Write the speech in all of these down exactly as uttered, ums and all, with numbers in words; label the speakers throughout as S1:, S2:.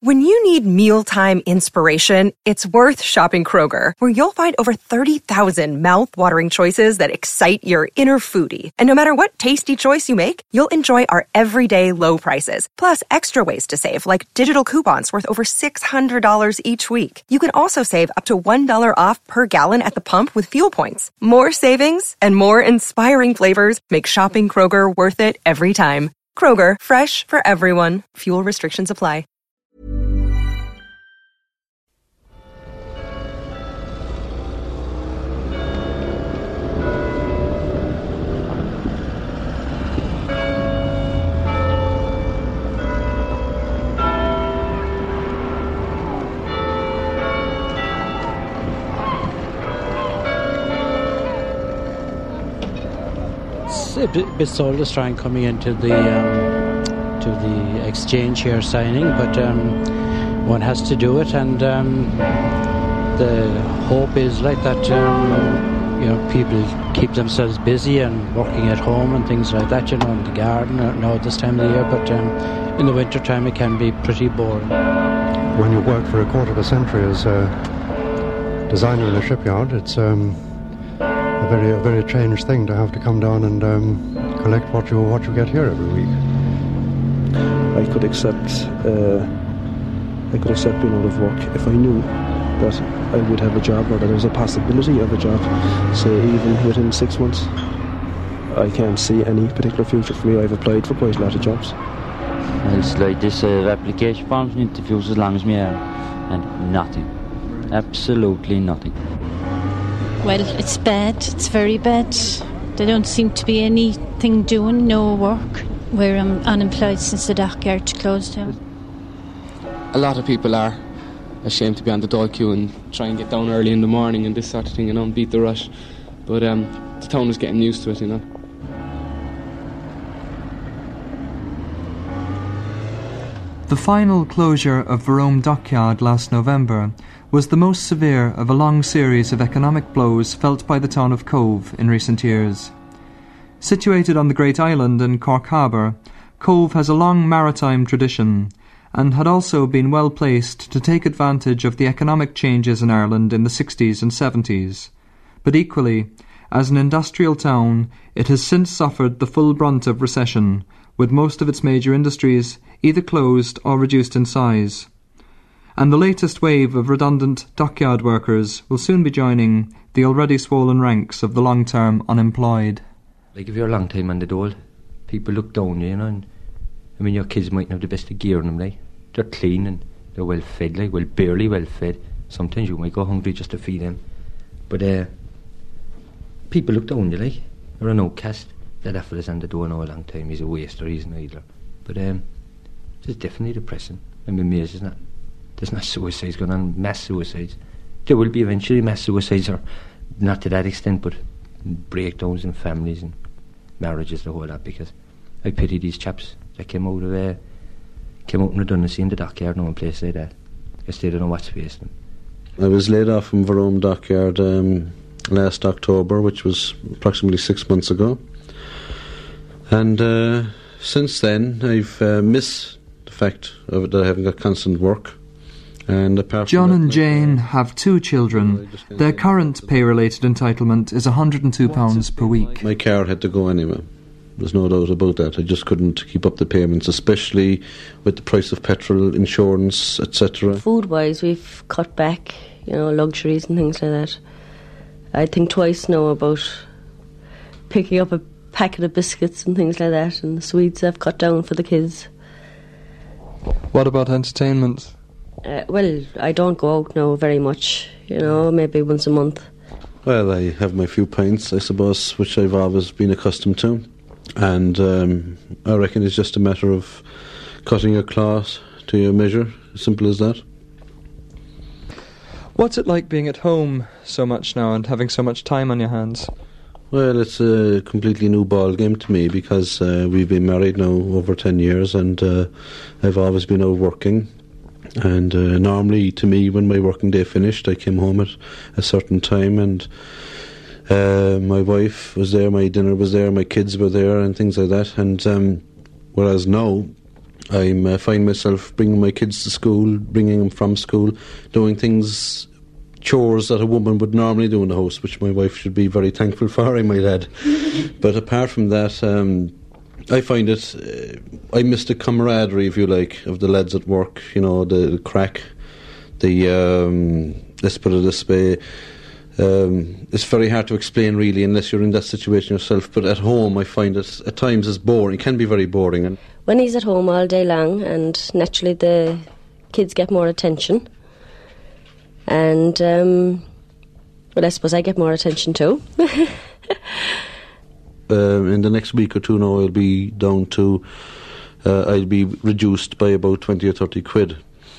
S1: When you need mealtime inspiration, it's worth shopping Kroger, where you'll find over thirty thousand mouth-watering choices that excite your inner foodie. And no matter what tasty choice you make, you'll enjoy our everyday low prices, plus extra ways to save, like digital coupons worth over six hundred dollars each week. You can also save up to one dollar off per gallon at the pump with fuel points. More savings and more inspiring flavors make shopping Kroger worth it every time. Kroger, fresh for everyone. Fuel restrictions apply.
S2: It's a bit, bit soul-destroying coming into the um, to the exchange here signing, but um, one has to do it, and um, the hope is like that. Um, you know, people keep themselves busy and working at home and things like that. You know, in the garden, or now this time of the year, but um, in the winter time it can be pretty boring.
S3: When you work for a quarter of a century as a designer in a shipyard, it's um, a very, a very strange thing to have to come down and um, collect what you what you get here every week.
S4: I could accept, uh, I could accept being out of work if I knew that I would have a job, or that there was a possibility of a job, say even within six months. I can't see any particular future for me. I've applied for quite a lot of jobs.
S5: It's like this uh, application forms and interviews as long as me are, and nothing, absolutely nothing.
S6: Well, it's bad, it's very bad. There don't seem to be anything doing, no work. We're um, unemployed since the dockyard closed down.
S7: A lot of people are ashamed to be on the dog queue and try and get down early in the morning and this sort of thing, you know, and beat the rush. But um, the town is getting used to it, you know.
S8: The final closure of Verome Dockyard last November was the most severe of a long series of economic blows felt by the town of Cobh in recent years. Situated on the Great Island in Cork Harbour, Cobh has a long maritime tradition and had also been well placed to take advantage of the economic changes in Ireland in the sixties and seventies. But equally, as an industrial town, it has since suffered the full brunt of recession, with most of its major industries either closed or reduced in size. And the latest wave of redundant dockyard workers will soon be joining the already swollen ranks of the long-term unemployed.
S9: Like if you're a long time on the dole, people look down you, you know, and I mean your kids mightn't have the best of gear on them, like. They're clean and they're well fed, like, well, barely well fed. Sometimes you might go hungry just to feed them. But uh, people look down you, like. You're an outcast. That fella's on the door now a long time, he's a waster, he's an idler. But um, it's definitely depressing. I'm amazed, isn't it? There's not suicides going on, mass suicides. There will be eventually mass suicides, or not to that extent, but breakdowns in families and marriages, the whole lot, because I pity these chaps that came out of uh, came out in redundancy in the dockyard now in place like that, because they don't know what's facing them.
S4: I was laid off from Verome Dockyard um, last October, which was approximately six months ago. And uh, since then, I've uh, missed the fact of it that I haven't got constant work. And apart
S8: John
S4: from
S8: and
S4: that,
S8: Jane have two children. Their current pay-related entitlement is one hundred and two pounds per week.
S4: My car had to go anyway. There's no doubt about that. I just couldn't keep up the payments, especially with the price of petrol, insurance, et cetera.
S10: Food-wise, we've cut back, you know, luxuries and things like that. I think twice now about picking up a packet of biscuits and things like that, and the sweets I've cut down for the kids.
S8: What about entertainment?
S10: Uh, well, I don't go out now very much, you know, maybe once a month.
S4: Well, I have my few pints, I suppose, which I've always been accustomed to. And um, I reckon it's just a matter of cutting your cloth to your measure, as simple as that.
S8: What's it like being at home so much now and having so much time on your hands?
S4: Well, it's a completely new ball game to me, because uh, we've been married now over ten years, and uh, I've always been out working. And uh, normally, to me, when my working day finished, I came home at a certain time, and uh, my wife was there, my dinner was there, my kids were there, and things like that. And um, whereas now, I uh, find myself bringing my kids to school, bringing them from school, doing things, chores that a woman would normally do in the house, which my wife should be very thankful for, I might add. But apart from that, um, I find it, uh, I miss the camaraderie, if you like, of the lads at work, you know, the, the crack, the, um, let's put it this way, um, it's very hard to explain really unless you're in that situation yourself, but at home I find it at times is boring, it can be very boring. And
S10: when he's at home all day long, and naturally the kids get more attention, and um, well, I suppose I get more attention too.
S4: Uh, in the next week or two now I'll be down to uh, I'll be reduced by about twenty or thirty quid,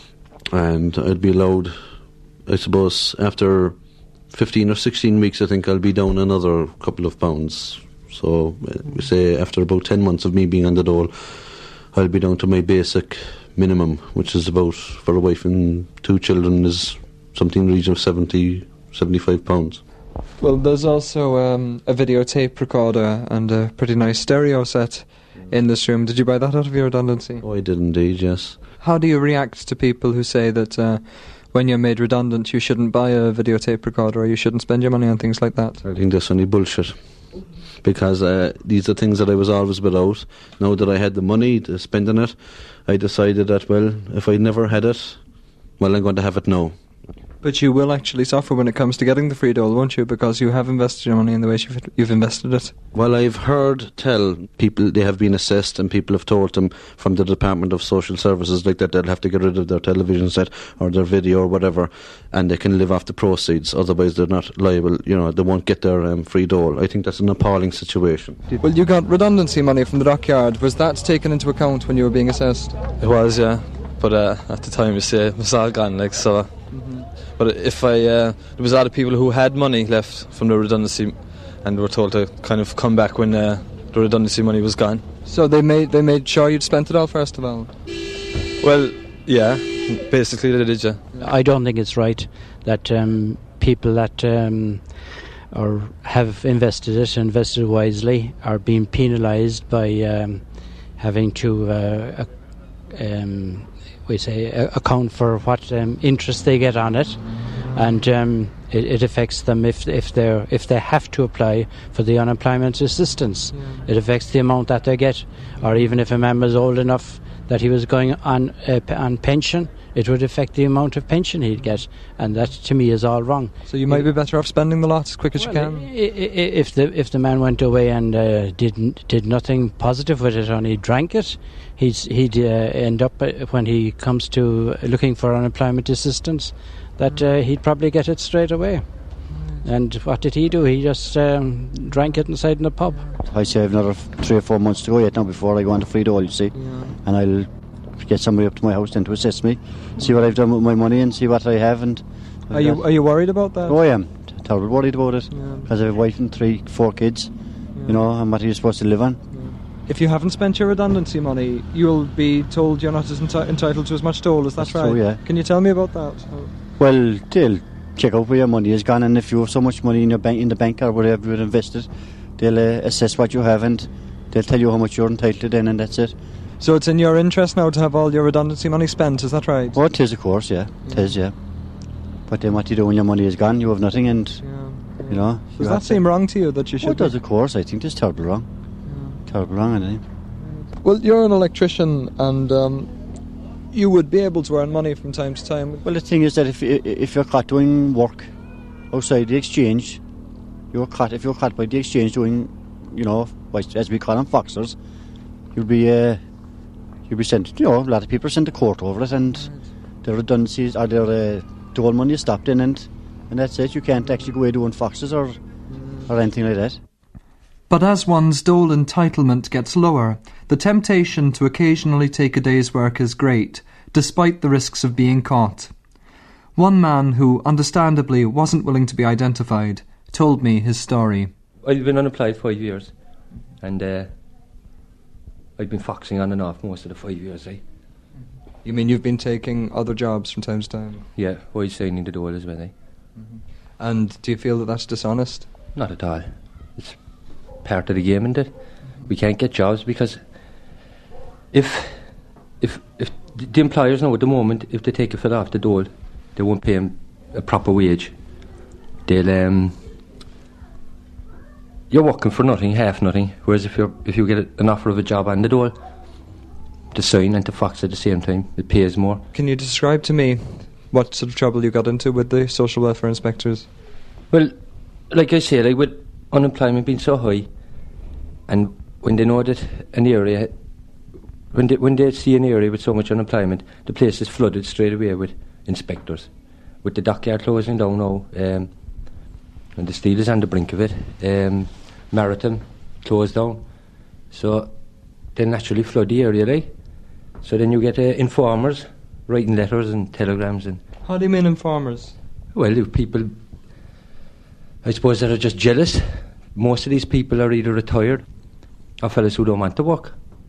S4: and I'll be allowed, I suppose after fifteen or sixteen weeks I think I'll be down another couple of pounds. So uh, we say after about ten months of me being on the dole I'll be down to my basic minimum, which is about, for a wife and two children, is something in the region of seventy, seventy-five pounds.
S8: Well, there's also um, a videotape recorder and a pretty nice stereo set in this room. Did you buy that out of your redundancy?
S4: Oh, I did indeed, yes.
S8: How do you react to people who say that uh, when you're made redundant you shouldn't buy a videotape recorder or you shouldn't spend your money on things like that?
S4: I think that's only bullshit, because uh, these are things that I was always without. Now that I had the money to spend on it, I decided that, well, if I never had it, well, I'm going to have it now.
S8: But you will actually suffer when it comes to getting the free dole, won't you? Because you have invested your money in the way you've, you've invested it.
S4: Well, I've heard tell people they have been assessed, and people have told them from the Department of Social Services like that they'll have to get rid of their television set or their video or whatever, and they can live off the proceeds. Otherwise, they're not liable. You know, they won't get their um, free dole. I think that's an appalling situation.
S8: Well, you got redundancy money from the dockyard. Was that taken into account when you were being assessed?
S11: It was, yeah. But uh, at the time, you say it was all gone, like so. Mm-hmm. But if I, uh, there was a lot of people who had money left from the redundancy, and were told to kind of come back when uh, the redundancy money was gone.
S8: So they made they made sure you'd spent it all first of all.
S11: Well, yeah, basically they did, yeah.
S2: I don't think it's right that um, people that um, or have invested it, invested wisely, are being penalised by um, having to. Uh, um, we say uh, account for what um, interest they get on it, and um, it, it affects them if if they if they have to apply for the unemployment assistance. Yeah. It affects the amount that they get, or even if a man was old enough that he was going on uh, on pension, it would affect the amount of pension he'd get, and that to me is all wrong.
S8: So you might be better off spending the lot as quick as
S2: well,
S8: you can.
S2: If the if the man went away and uh, didn't did nothing positive with it, only drank it, he'd he'd uh, end up uh, when he comes to looking for unemployment assistance, that uh, he'd probably get it straight away. And what did he do? He just um, drank it inside in the pub.
S12: I say I've another three or four months to go yet now before I go on to free dole, you see. Yeah. And I'll get somebody up to my house then to assess me, see what I've done with my money and see what I have. And
S8: Are you are you worried about that?
S12: Oh, I am. Terribly worried about it. Because yeah. I have a wife and three, four kids, yeah. you know, and what are you supposed to live on?
S8: Yeah. If you haven't spent your redundancy money, you'll be told you're not as enti- entitled to as much dole, is that
S12: That's
S8: right?
S12: True, yeah.
S8: Can you tell me about that?
S12: Well, they'll check out where your money is gone, and if you have so much money in your bank, in the bank or whatever you've invested, they'll uh, assess what you have and they'll tell you how much you're entitled to then, and that's it.
S8: So it's in your interest now to have all your redundancy money spent, is that right?
S12: Oh, it is, of course, yeah. yeah. It is, yeah. But then what do you do when your money is gone? You have nothing, and, yeah. you know...
S8: Does that seem wrong to you, that you should...
S12: Oh, it does, of course. I think it's terribly wrong. Yeah. Terribly wrong, I think.
S8: Well, you're an electrician, and um, you would be able to earn money from time to time.
S12: Well, the thing is that if if you're caught doing work outside the exchange, you're caught, if you're caught by the exchange doing, you know, as we call them, foxers, you'll be... Uh, You'll be sent, you know, a lot of people are sent to court over it, and right. their redundancies or their uh, dole money is stopped in, and, and that's it. You can't actually go away doing foxes or, mm. or anything like that.
S8: But as one's dole entitlement gets lower, the temptation to occasionally take a day's work is great, despite the risks of being caught. One man who, understandably, wasn't willing to be identified, told me his story.
S9: I've been unemployed five years, and... Uh, I've been foxing on and off most of the five years, eh?
S8: You mean you've been taking other jobs from time to time?
S9: Yeah, while signing the dole as well, eh?
S8: Mm-hmm. And do you feel that that's dishonest?
S9: Not at all. It's part of the game, isn't it? Mm-hmm. We can't get jobs because if if if the employers know at the moment, if they take a fella off the dole, they won't pay him a proper wage. They'll um, you're working for nothing, half nothing. Whereas if you if you get an offer of a job on the dole, to sign and to Fox at the same time, it pays more.
S8: Can you describe to me what sort of trouble you got into with the social welfare inspectors?
S9: Well, like I say, like with unemployment being so high, and when they know that an area, when they, when they see an area with so much unemployment, the place is flooded straight away with inspectors. With the dockyard closing down now, um, and the steel is on the brink of it, um, Marathon closed down, so they naturally flood the area, like. So then you get uh, informers writing letters and telegrams. And
S8: how do you mean informers?
S9: Well, if people, I suppose, that are just jealous. Most of these people are either retired or fellas who don't want to work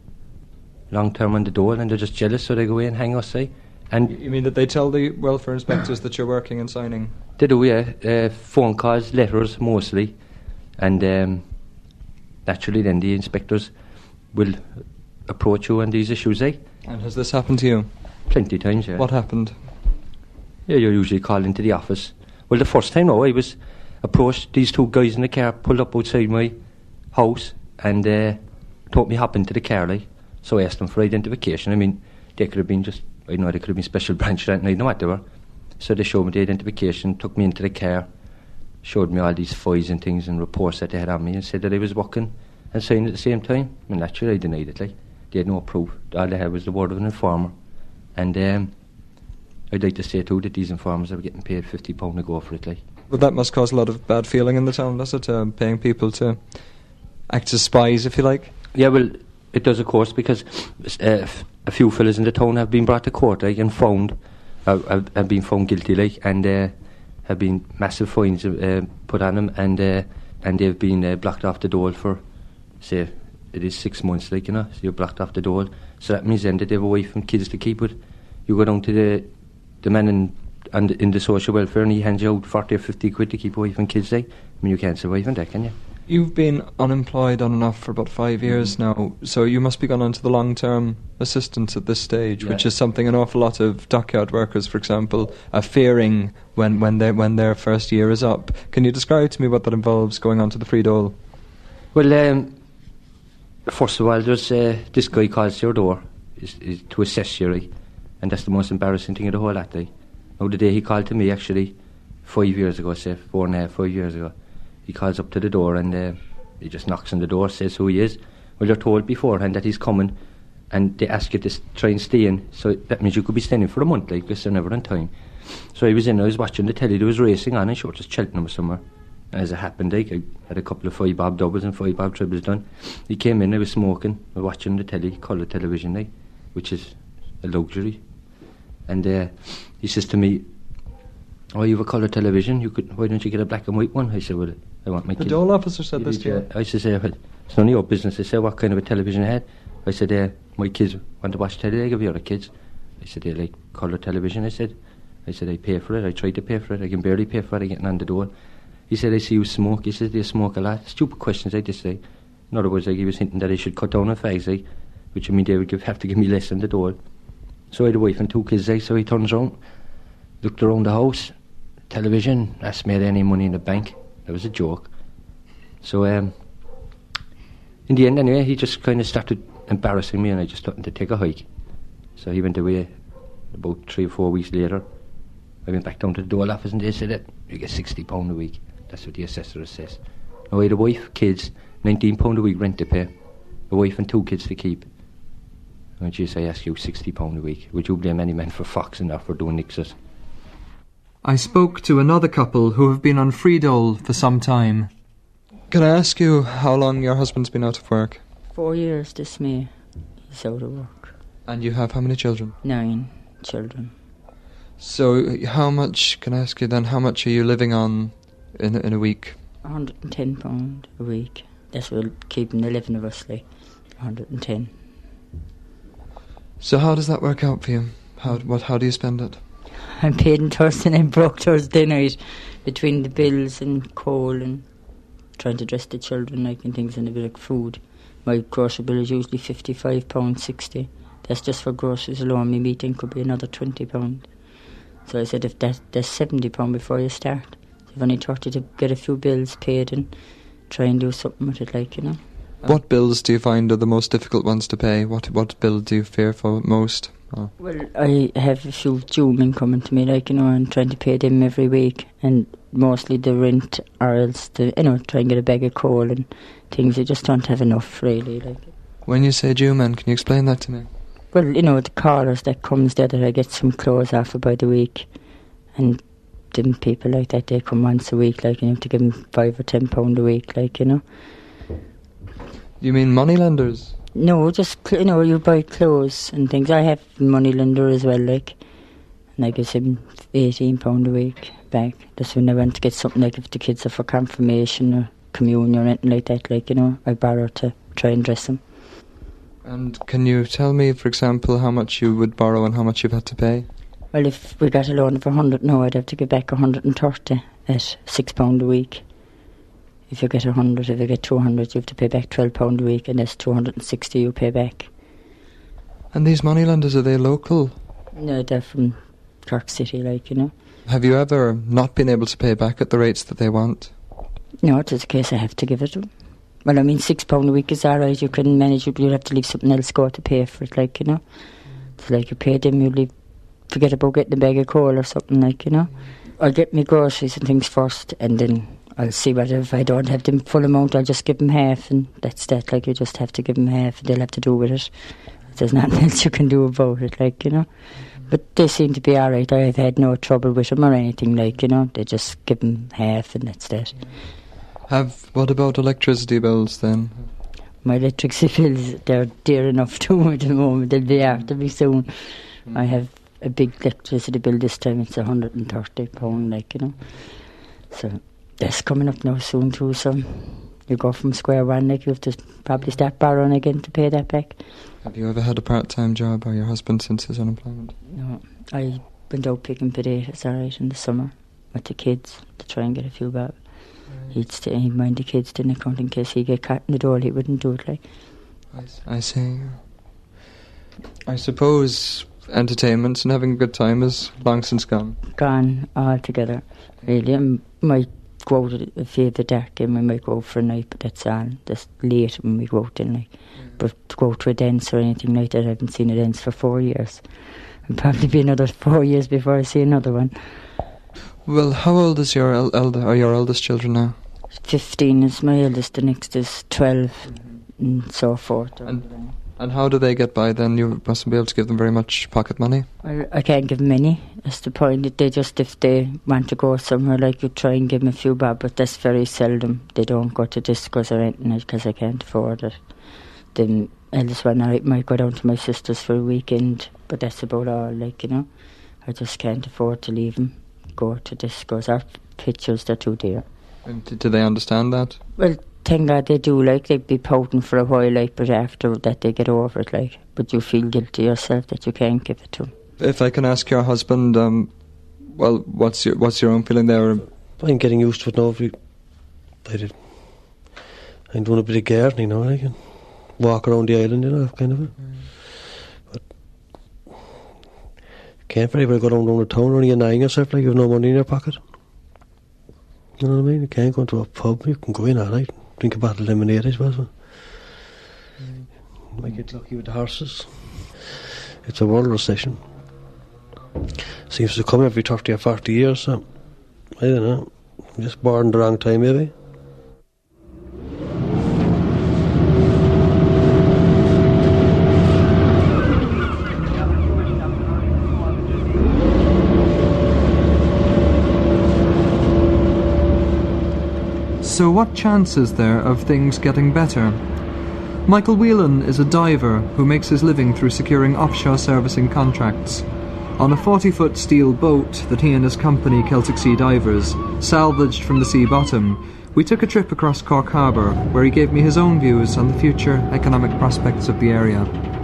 S9: long term on the dole, and they're just jealous, so they go away and hang us, say. And
S8: you mean that they tell the welfare inspectors that you're working and signing?
S9: They do, yeah. Uh, phone calls, letters, mostly, and um, naturally, then the inspectors will approach you on these issues, eh?
S8: And has this happened to you?
S9: Plenty of times, yeah.
S8: What happened?
S9: Yeah, you're usually called into the office. Well, the first time, no, I was approached. These two guys in the car pulled up outside my house and uh, told me hop into the car, like. So I asked them for identification. I mean, they could have been just, I know they could have been special branch, and I know what they were. So they showed me the identification, took me into the car, showed me all these files and things and reports that they had on me, and said that I was working and signing at the same time. I mean, naturally, I denied it, like. They had no proof. All they had was the word of an informer. And um, I'd like to say too that these informers are getting paid fifty pounds a go for it, like.
S8: But that must cause a lot of bad feeling in the town, does it? Uh, paying people to act as spies, if you like.
S9: Yeah, well, it does, of course, because uh, f- a few fellas in the town have been brought to court, like, and found, uh, have, have been found guilty, like, and uh, have been massive fines uh, put on them, and uh, and they've been uh, blocked off the dole for, say, it is six months, like, you know, so you're blocked off the dole. So that means then that they have a wife and kids to keep with. You go down to the the man in, and in the social welfare, and he hands you out forty or fifty quid to keep a wife and kids, like. I mean, you can't survive on that, can you?
S8: You've been unemployed on and off for about five years now, so you must be gone on to the long-term assistance at this stage, yeah. Which is something an awful lot of dockyard workers, for example, are fearing when when, they, when their first year is up. Can you describe to me what that involves, going on to the free dole?
S9: Well, um, first of all, there's uh, this guy calls your door is, is to assess you, right? And that's the most embarrassing thing of the whole lot, like. Now, the day he called to me, actually, five years ago, say, four and a half, five years ago, he calls up to the door and uh, he just knocks on the door, says who he is. Well, you're told beforehand that he's coming, and they ask you to s- try and stay in. So that means you could be staying for a month, like, because they're never on time. So I was in, I was watching the telly, there was racing on, and sure, just Cheltenham or somewhere. And as it happened, like, I had a couple of five bob doubles and five bob triples done. He came in, I was smoking, I was watching the telly, colour television, like, which is a luxury. And uh, he says to me, "Oh, you have a colour television, you could, why don't you get a black and white one?" I said, "Well, I want my
S8: The
S9: kids."
S8: dole officer said this to you?
S9: I said, uh, "It's none of your business." I said, "What kind of a television I had?" I said, uh, "My kids want to watch telly, like, have your other kids?" I said, "They like colour television." I said, I said, "I pay for it, I try to pay for it, I can barely pay for it, I getting on the door." He said, "I see you smoke." He said, "Do you smoke a lot?" Stupid questions, I just say. In other words, like, he was hinting that I should cut down on fags, like, which I mean they would give, have to give me less on the door. So I had a wife and two kids, like, so he turns around, looked around the house, television, asked me had any money in the bank. That was a joke. So um, in the end, anyway, he just kind of started embarrassing me, and I just told him to take a hike. So he went away. About three or four weeks later, I went back down to the dole office, and they said that you get sixty pounds a week. That's what the assessor says. Now I had a wife, kids, nineteen pounds a week rent to pay, a wife and two kids to keep. Oh, geez, I ask you, sixty pounds a week. Would you blame any man for foxing or for doing nixes?
S8: I spoke to another couple who have been on free dole for some time. Can I ask you how long your husband's been out of work?
S13: Four years this May. He's out of work.
S8: And you have how many children?
S13: Nine children.
S8: So how much, can I ask you then, how much are you living on in, in a week?
S13: one hundred and ten pounds a week. That's what keeping eleven of us, like, one hundred and ten.
S8: So how does that work out for you? How what? How do you spend it?
S13: I'm paid on Thursday and I'm broke Thursday night between the bills and coal and trying to dress the children, like, and things, and a bit of food. My grocery bill is usually fifty-five pounds sixty. That's just for groceries alone. My meeting could be another twenty pounds. So I said, if that, there's seventy pounds before you start. So you've only thirty to get a few bills paid and try and do something with it, like, you know.
S8: What bills do you find are the most difficult ones to pay? What what bill do you fear for most? Oh.
S13: Well, I have a few due men coming to me, like, you know, and trying to pay them every week, and mostly the rent, or else the, you know, try and get a bag of coal and things. You just don't have enough, really. Like.
S8: When you say due men, can you explain that to me?
S13: Well, you know, the callers that comes there that I get some clothes off of by the week, and them people like that, they come once a week, like, you have to give them five or ten pound a week, like, you know.
S8: You mean money lenders?
S13: No, just, you know, you buy clothes and things. I have money lender as well, like, and I give him eighteen pound a week back. That's when I went to get something, like if the kids are for confirmation or communion or anything like that, like, you know, I borrow to try and dress them.
S8: And can you tell me, for example, how much you would borrow and how much you've had to pay?
S13: Well, if we got a loan of a hundred now, I'd have to give back a hundred and thirty at six pound a week. If you get a hundred, if you get two hundred, you have to pay back twelve pound a week, and that's two hundred and sixty you pay back.
S8: And these money lenders, are they local?
S13: No, they're from Cork City, like, you know.
S8: Have you ever not been able to pay back at the rates that they want?
S13: No, it's a case I have to give it to them. Well, I mean, six pound a week is all right. You can manage it, but you'll have to leave something else go to pay for it, like, you know. It's like you pay them, you leave, forget about getting a bag of coal or something, like, you know. I'll get me groceries and things first, and then I'll see whether if I don't have the full amount, I'll just give them half, and that's that. Like, you just have to give them half, and they'll have to do with it. There's nothing else you can do about it, like, you know. But they seem to be all right. I've had no trouble with them or anything, like, you know. They just give them half, and that's that.
S8: Have what about electricity bills then?
S13: My electricity bills, they're dear enough too at the moment. They'll be after me soon. Mm. I have a big electricity bill this time. It's one hundred and thirty pounds, like, you know. So that's coming up now soon too. So you go from square one, like, you have to probably start borrowing again to pay that back.
S8: Have you ever had a part-time job, or your husband since his unemployment?
S13: No, I went out picking potatoes, all right, in the summer with the kids to try and get a few bob. He'd stay, he'd mind the kids, didn't account in case he get caught in the door. He wouldn't do it, like.
S8: I see. I suppose entertainment and having a good time is long since gone.
S13: Gone altogether, really. I might go out a few of the dark game. I might go out for a night, but that's all. That's late when we go out then, like. Mm. But to go to a dance or anything like that, I haven't seen a dance for four years. It'll probably be another four years before I see another one.
S8: Well, how old is your el- elder, or your eldest children now?
S13: Fifteen is my eldest, the next is twelve, mm-hmm. and so forth.
S8: And, and how do they get by then? You mustn't be able to give them very much pocket money.
S13: Well, I can't give them any. That's the point. They just, if they want to go somewhere, like, you try and give them a few bob, but that's very seldom. They don't go to discos or anything because I can't afford it. The eldest one, I might go down to my sister's for a weekend, but that's about all, like, you know. I just can't afford to leave them go to discos. Our pictures, they're too dear.
S8: And do they understand that?
S13: Well, thank God they do, like, they'd be pouting for a while, like, but after that they get over it, like, but you feel guilty yourself that you can't give it to them.
S8: If I can ask your husband, um, well, what's your what's your own feeling there?
S14: I'm getting used to it now. I did. I'm doing a bit of gardening now, I can walk around the island, you know, kind of. Mm. But can't very well go down down the town only annoying yourself like you have no money in your pocket. You know what I mean? You can't go into a pub, you can go in all night, drink a bottle of lemonade, I suppose. Mm. You might get lucky with the horses. It's a world recession. Seems to come every thirty or forty years, so I don't know. I'm just born the wrong time, maybe.
S8: So what chance is there of things getting better? Michael Whelan is a diver who makes his living through securing offshore servicing contracts. On a forty-foot steel boat that he and his company, Celtic Sea Divers, salvaged from the sea bottom, we took a trip across Cork Harbour, where he gave me his own views on the future economic prospects of the area.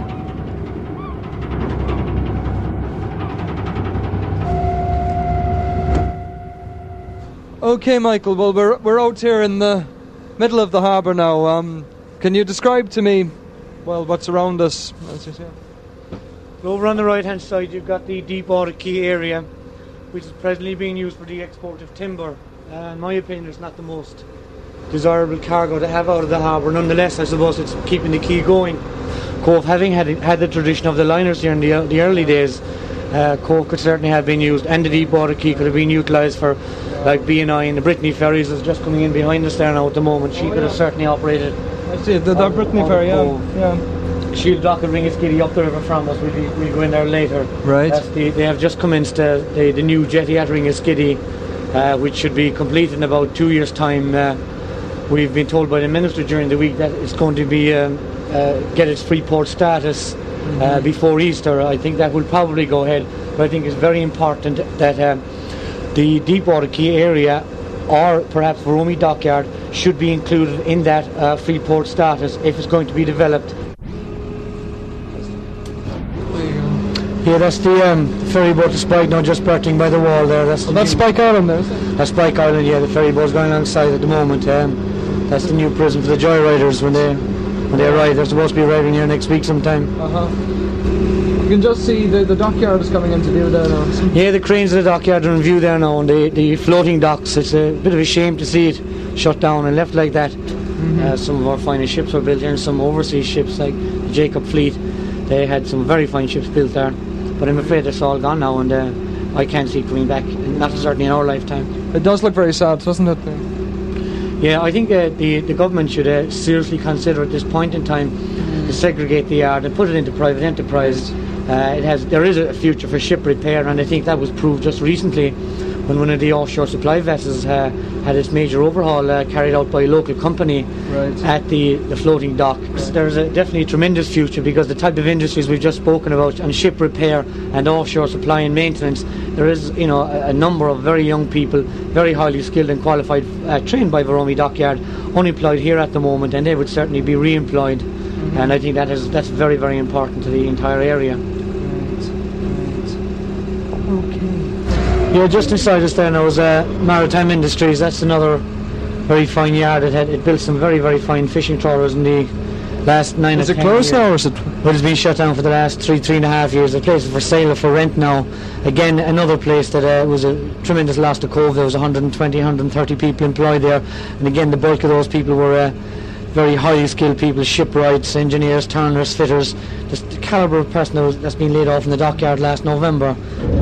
S8: Okay, Michael, well, we're we're out here in the middle of the harbour now. Um, can you describe to me, well, what's around us? As you say?
S15: Over on the right hand side you've got the deep water quay area, which is presently being used for the export of timber. Uh, in my opinion, it's not the most desirable cargo to have out of the harbour. Nonetheless, I suppose it's keeping the quay going. Cove, having had had the tradition of the liners here in the, the early days, uh, Cove could certainly have been used, and the deep water quay could have been utilised for, like B and I and the Brittany ferries is just coming in behind us there now at the moment. She oh, could yeah. have certainly operated.
S8: I see the, the Brittany ferry, yeah. yeah.
S15: Shield Dock will bring a skiddy up the river from us. We'll, be, we'll go in there later.
S8: Right.
S15: The, they have just commenced uh, the, the new jetty at Ringaskiddy, uh, which should be complete in about two years' time. Uh, we've been told by the Minister during the week that it's going to be um, uh, get its free port status mm-hmm. uh, before Easter. I think that will probably go ahead, but I think it's very important that um, the Deepwater Quay area, or perhaps Veromey Dockyard, should be included in that uh, free port status if it's going to be developed. Yeah, that's the um, ferry boat to Spike now, just berthing by the wall there. That's,
S8: the that's Spike Island there, is it?
S15: That's Spike Island, yeah. The ferry boat's going alongside at the moment. Um, that's the new prison for the joyriders when they when they arrive. They're supposed to be arriving here next week sometime.
S8: Uh-huh. You can just see the, the dockyard is coming into view there now.
S15: Yeah, the cranes of the dockyard are in view there now, and the, the floating docks. It's a bit of a shame to see it shut down and left like that. Mm-hmm. Uh, some of our finest ships were built here, and some overseas ships like the Jacob Fleet. They had some very fine ships built there. But I'm afraid it's all gone now, and uh, I can't see it coming back, not certainly in our lifetime.
S8: It does look very sad, doesn't it?
S15: Yeah, I think uh, the, the government should uh, seriously consider at this point in time mm. to segregate the yard and put it into private enterprise. Uh, it has there is a future for ship repair, and I think that was proved just recently when one of the offshore supply vessels uh, had its major overhaul uh, carried out by a local company
S8: right.
S15: at the, the floating dock. There's a, definitely a tremendous future, because the type of industries we've just spoken about, and ship repair and offshore supply and maintenance, there is you know a, a number of very young people, very highly skilled and qualified, uh, trained by Veromey Dockyard, unemployed here at the moment, and they would certainly be re-employed. Mm-hmm. And I think that is that's very, very important to the entire area.
S8: Right. Right. Okay.
S15: Yeah, just inside us there now is uh, Maritime Industries. That's another very fine yard. It had it built some very, very fine fishing trawlers in the last nine
S8: is
S15: or
S8: it
S15: ten
S8: closed
S15: years.
S8: now, or is it?
S15: Well, it's been shut down for the last three, three and a half years. The place is for sale or for rent now. Again, another place that uh, was a tremendous loss to Cove. There was one hundred twenty, one hundred thirty people employed there, and again, the bulk of those people were uh, very highly skilled people: shipwrights, engineers, turners, fitters. Just the calibre of person that was, that's been laid off in the dockyard last November.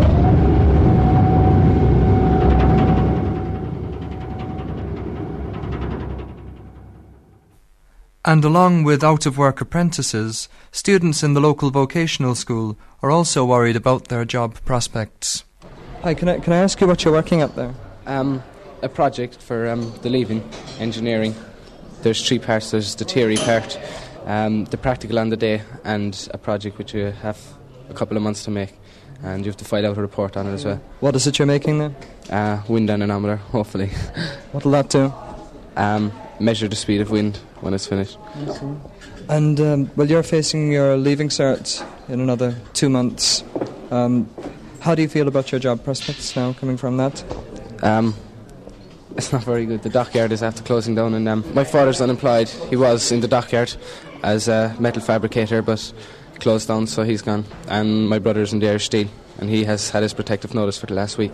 S8: And along with out-of-work apprentices, students in the local vocational school are also worried about their job prospects. Hi, can I can I ask you what you're working at there?
S7: Um, a project for um, the leaving engineering. There's three parts. There's the theory part, um, the practical on the day, and a project which you have a couple of months to make, and you have to file out a report on it as well.
S8: What is it you're making then?
S7: Uh, wind anemometer, hopefully.
S8: What'll that do?
S7: Um, measure the speed of wind when it's finished.
S8: And um, well, you're facing your leaving cert in another two months. Um, how do you feel about your job prospects now coming from that?
S7: Um, it's not very good. The dockyard is after closing down, and um, my father's unemployed. He was in the dockyard as a metal fabricator, but closed down, so he's gone. And my brother's in the Irish Steel, and he has had his protective notice for the last week.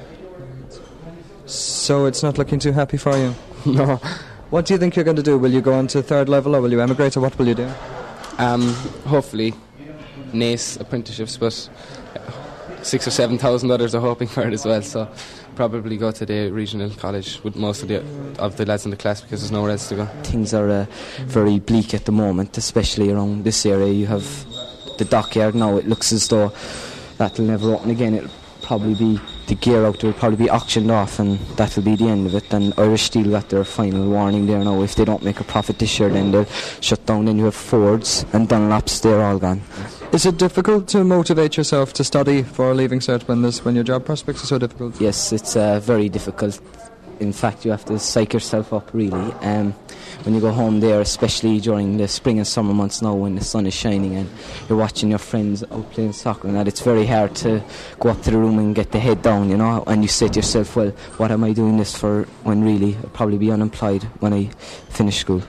S8: So it's not looking too happy for you?
S7: No.
S8: What do you think you're going to do? Will you go on to third level, or will you emigrate, or what will you do?
S7: Um, hopefully, N A C E apprenticeships, but six or seven thousand others are hoping for it as well. So probably go to the regional college with most of the of the lads in the class, because there's nowhere else to go.
S16: Things are uh, very bleak at the moment, especially around this area. You have the dockyard now. It looks as though that'll never open again. It'll probably be the gear out there will probably be auctioned off, and that will be the end of it. And Irish Steel got their final warning there now. If they don't make a profit this year, then they'll shut down. Then you have Fords and Dunlops, they're all gone.
S8: Is it difficult to motivate yourself to study for leaving cert when, this, when your job prospects are so difficult?
S16: Yes, it's uh, very difficult. In fact, you have to psych yourself up, really. Um, when you go home there, especially during the spring and summer months now when the sun is shining and you're watching your friends out playing soccer and that, it's very hard to go up to the room and get the head down, you know, and you say to yourself, well, what am I doing this for, when really I'll probably be unemployed when I finish school.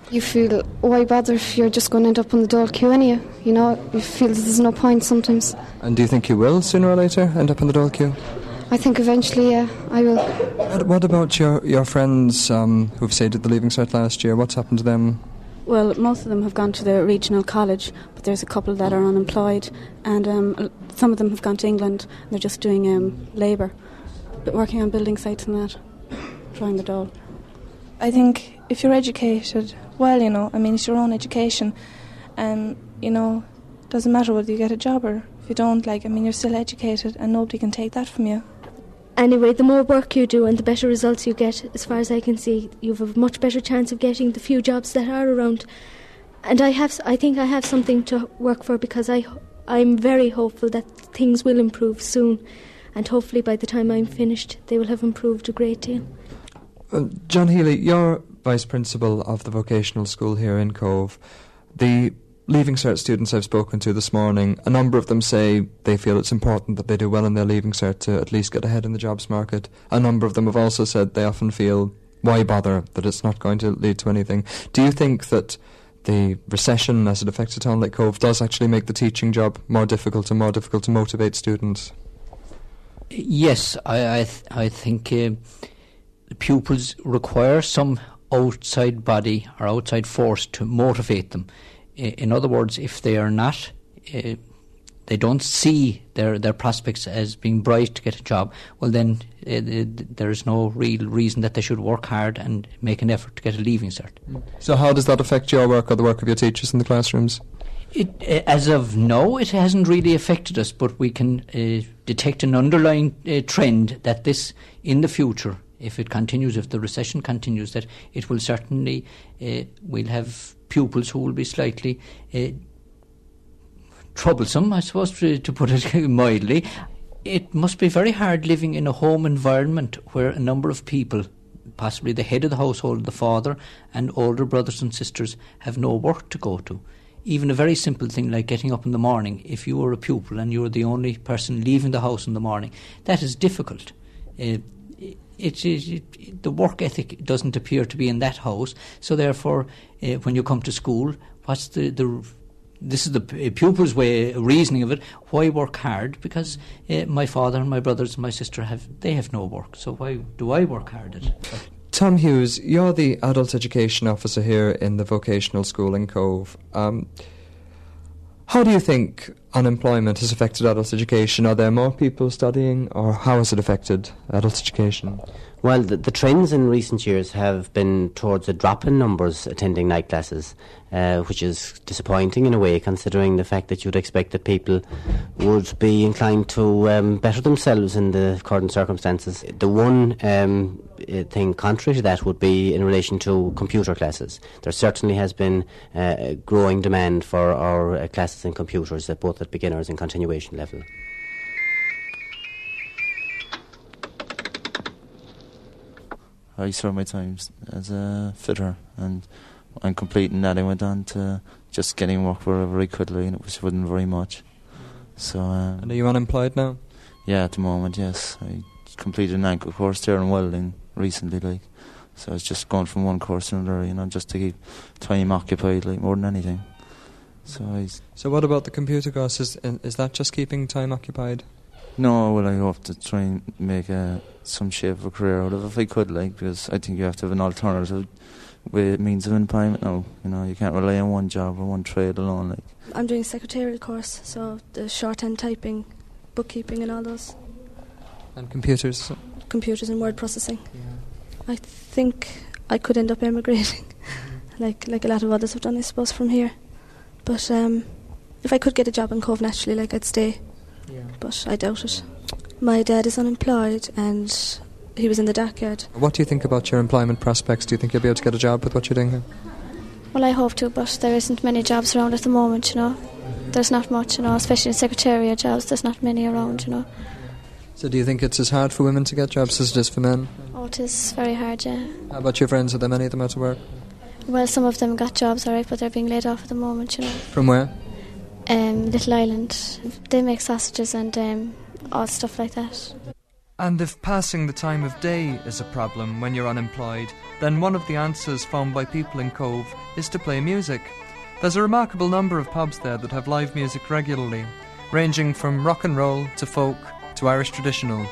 S17: You feel, why bother if you're just going to end up on the dole queue anyhow? You know, you feel there's no point sometimes.
S8: And do you think you will, sooner or later, end up in the dole queue?
S17: I think eventually, yeah, I will.
S8: What, what about your, your friends um, who've stayed at the Leaving Cert last year? What's happened to them?
S18: Well, most of them have gone to the regional college, but there's a couple that are unemployed, and um, some of them have gone to England, and they're just doing um, labour, but working on building sites and that, trying the dole.
S19: I think if you're educated, well, you know, I mean, it's your own education, and, you know, doesn't matter whether you get a job or if you don't, like, I mean, you're still educated, and nobody can take that from you.
S20: Anyway, the more work you do and the better results you get, as far as I can see, you have a much better chance of getting the few jobs that are around. And I have, I think I have something to work for, because I, I'm very hopeful that things will improve soon, and hopefully by the time I'm finished, they will have improved a great deal.
S8: Uh, John Healy, you're Vice Principal of the vocational school here in Cove. The Leaving Cert students I've spoken to this morning, a number of them say they feel it's important that they do well in their Leaving Cert to at least get ahead in the jobs market. A number of them have also said they often feel, why bother, that it's not going to lead to anything. Do you think that the recession, as it affects a town like Cove, does actually make the teaching job more difficult and more difficult to motivate students?
S21: Yes, I I, th- I think uh, the pupils require some outside body or outside force to motivate them. In other words, if they are not, uh, they don't see their, their prospects as being bright to get a job, well then uh, there is no real reason that they should work hard and make an effort to get a Leaving Cert.
S8: So how does that affect your work or the work of your teachers in the classrooms?
S21: It, uh, as of now, it hasn't really affected us, but we can uh, detect an underlying uh, trend that this, in the future, if it continues, if the recession continues, that it will certainly, uh, we'll have pupils who will be slightly uh, troublesome, I suppose, to, to put it mildly. It must be very hard living in a home environment where a number of people, possibly the head of the household, the father, and older brothers and sisters, have no work to go to. Even a very simple thing like getting up in the morning, if you were a pupil and you were the only person leaving the house in the morning, that is difficult. Uh, It, it, it, the work ethic doesn't appear to be in that house, so therefore, uh, when you come to school, what's the, the this is the p- pupil's way reasoning of it? Why work hard? Because uh, my father and my brothers and my sister have they have no work, so why do I work hard at it?
S8: Tom Hughes, you're the adult education officer here in the vocational school in Cove. Um, how do you think unemployment has affected adult education? Are there more people studying, or how has it affected adult education?
S22: Well, the, the trends in recent years have been towards a drop in numbers attending night classes, uh, which is disappointing in a way, considering the fact that you'd expect that people would be inclined to um, better themselves in the current circumstances. The one um, thing contrary to that would be in relation to computer classes. There certainly has been uh, a growing demand for our uh, classes in computers, at both at beginners and continuation level.
S23: I served my time as a fitter, and on completing that I went on to just getting work wherever I could, like, which wasn't very much. So. Um,
S8: and are you unemployed now?
S23: Yeah, at the moment, yes. I completed an ankle course there in welding recently, like, so I was just going from one course to another, you know, just to keep time occupied, like, more than anything. So I.
S8: So what about the computer course? Is is that just keeping time occupied?
S23: No, well, I hope to try and make a, some shape of a career out of it if I could, like, because I think you have to have an alternative way, means of employment now. You know, you can't rely on one job or one trade alone, like.
S19: I'm doing a secretarial course, so the shorthand typing, bookkeeping and all those.
S8: And computers?
S19: Computers and word processing. Yeah. I think I could end up emigrating, like like a lot of others have done, I suppose, from here. But um, if I could get a job in Cove, naturally, like, I'd stay. Yeah. But I doubt it. My dad is unemployed and he was in the dockyard.
S8: What do you think about your employment prospects? Do you think you'll be able to get a job with what you're doing here?
S17: Well, I hope to, but there isn't many jobs around at the moment, you know. There's not much, you know, especially in secretariat jobs, there's not many around, you know.
S8: So do you think it's as hard for women to get jobs as it is for men?
S17: Oh, it is very hard, yeah.
S8: How about your friends? Are there many of them out of work?
S17: Well, some of them got jobs, alright, but they're being laid off at the moment, you know.
S8: From where?
S17: Um, Little Island. They make sausages and um, all stuff like that.
S8: And if passing the time of day is a problem when you're unemployed, then one of the answers found by people in Cove is to play music. There's a remarkable number of pubs there that have live music regularly, ranging from rock and roll to folk to Irish traditional.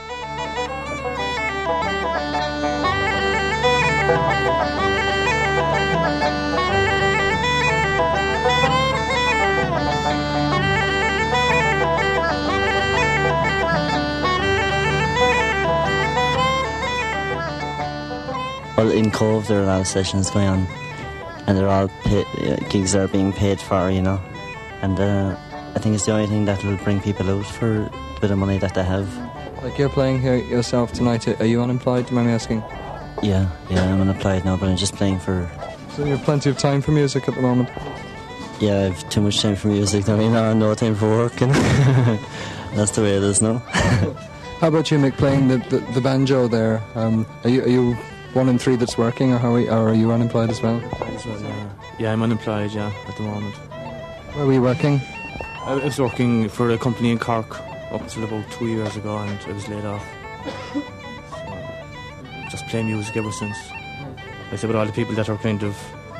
S1: Well, in Cove there are a lot of sessions going on, and they're all pay, uh, gigs are being paid for, you know, and uh, I think it's the only thing that will bring people out for the bit of money that they have.
S8: Like you're playing here yourself tonight, are you unemployed, do you mind me asking?
S1: Yeah, yeah, I'm unemployed now, but I'm just playing for...
S8: So you have plenty of time for music at the moment?
S1: Yeah, I have too much time for music, I mean, no, no time for work, and that's the way it is now.
S8: How about you, Mick, playing the, the, the banjo there? Um, are you... Are you one in three that's working, or how are you, or are you unemployed as well?
S3: As well, yeah. Yeah, I'm unemployed, yeah, at the moment.
S8: Where were you working?
S3: I was working for a company in Cork up until about two years ago, and I was laid off. So, just playing music ever since. I say, with all the people that are kind of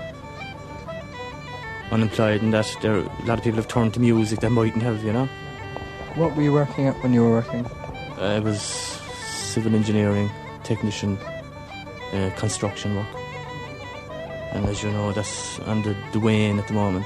S3: unemployed, and that there, a lot of people have turned to music that mightn't have, you know.
S8: What were you working at when you were working?
S3: Uh, I was civil engineering technician. Uh, construction work, and as you know, that's on the, the wane at the moment.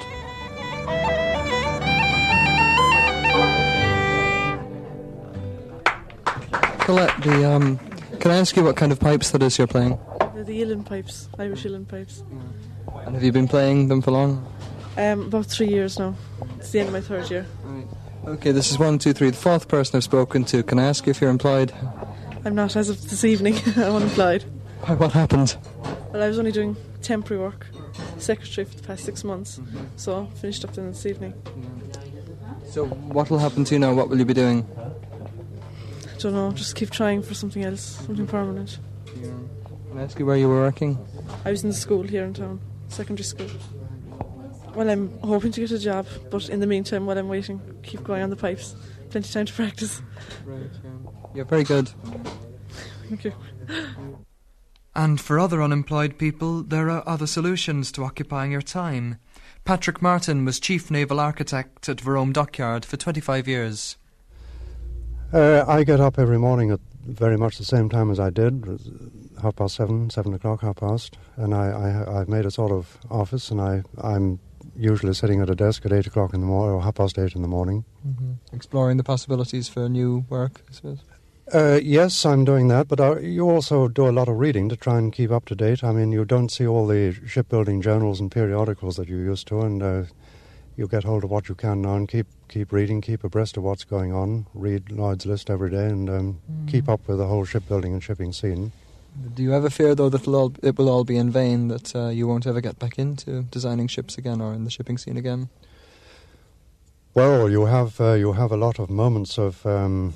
S8: Colette, the, um, can I ask you what kind of pipes that is you're playing?
S5: They're the uilleann pipes, Irish uilleann pipes.
S8: And have you been playing them for long?
S5: Um, about three years now. It's the end of my third year.
S8: Right. Okay, this is one, two, three, the fourth person I've spoken to. Can I ask you if you're employed?
S5: I'm not, as of this evening. I'm unemployed.
S8: Why, what happened?
S5: Well, I was only doing temporary work, secretary for the past six months, mm-hmm. so finished up then this evening.
S8: So what will happen to you now? What will you be doing?
S5: I don't know, just keep trying for something else, something permanent.
S8: Yeah. Can I ask you where you were working?
S5: I was in the school here in town, secondary school. Well, I'm hoping to get a job, but in the meantime, while I'm waiting, keep going on the pipes. Plenty of time to practice.
S8: Right, yeah. You're very good.
S5: Thank you.
S8: And for other unemployed people, there are other solutions to occupying your time. Patrick Martin was Chief Naval Architect at Verome Dockyard for twenty-five years.
S24: Uh, I get up every morning at very much the same time as I did, half past seven, seven o'clock, half past, and I, I, I've made a sort of office, and I, I'm usually sitting at a desk at eight o'clock in the morning, or half past eight in the morning.
S8: Mm-hmm. Exploring the possibilities for new work, I suppose.
S24: Uh, yes, I'm doing that, but uh, you also do a lot of reading to try and keep up to date. I mean, you don't see all the shipbuilding journals and periodicals that you used to, and uh, you get hold of what you can now and keep keep reading, keep abreast of what's going on, read Lloyd's List every day, and um, mm. keep up with the whole shipbuilding and shipping scene.
S8: Do you ever fear, though, that it'll all, it will all be in vain, that uh, you won't ever get back into designing ships again or in the shipping scene again?
S24: Well, you have uh, you have a lot of moments of Um,